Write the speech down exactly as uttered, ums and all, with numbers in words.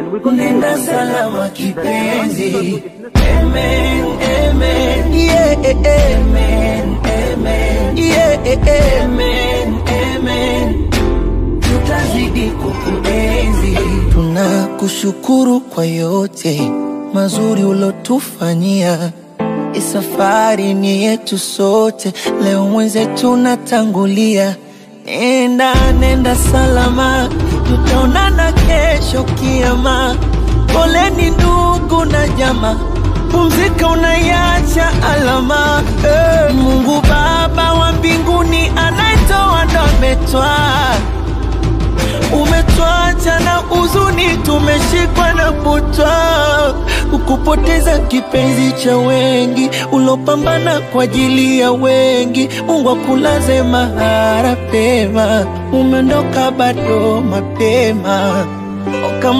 nenda salama kipenzi. Amen, amen, yeah, amen, amen, yeah, amen, amen. Tutazidi kukuenzi. Tunakushukuru kwa yote mazuri ulotufanyia. Isafari ni yetu sote, leo mwenzetu natangulia. Nenda, nenda salama, tutaonana kesho kiyama. Poleni ndugu na jamaa, pumzika unaiacha alama. eh. Mungu Baba wa mbinguni anaitoa ndo ametwaa. Umetuacha na huzuni, tumeshikwa na butwa. Ukupoteza kipenzi cha wengi, ulopambana kwa ajili ya wengi. Mungu akulaze mahali pema, umeondoka bado mapema.